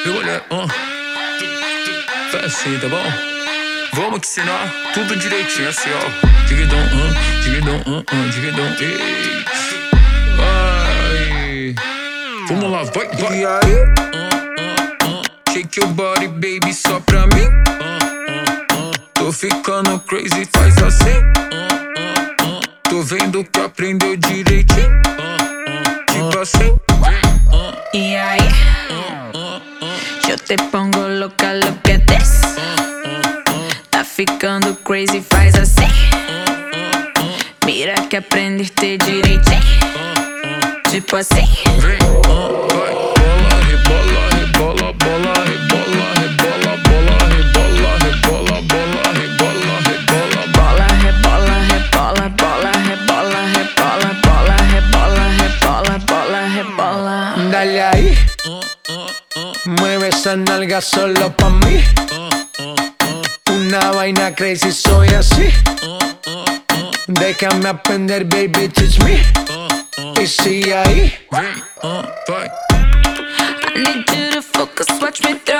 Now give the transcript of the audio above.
Meu olhar, faz assim, tá bom? Vamos que ensinar tudo direitinho, assim, ó. Digidão, digidão, digidão, ei. Vai. Vamos lá, vai. E aí? Shake your body, baby, só pra mim. Tô ficando crazy, faz assim. Tô vendo que aprendeu direitinho. Tipo assim. Y ahí yo te pongo loca, lo que des. Tá ficando crazy, faz assim. Mira que aprendiste direitinho. Tipo assim. Vem, vai, bola, rebola, rebola, bola, rebola, rebola, bola, rebola, rebola, bola, rebola, rebola, Bola, rebola, rebola, bola, rebola, rebola, bola, rebola, rebola, bola, rebola. Dale ahí. Mueve esa nalga solo pa' mí. Una vaina crazy, soy así. Déjame aprender, baby, teach me. Y sigue ahí. vem, vai. I need you to focus, watch me throw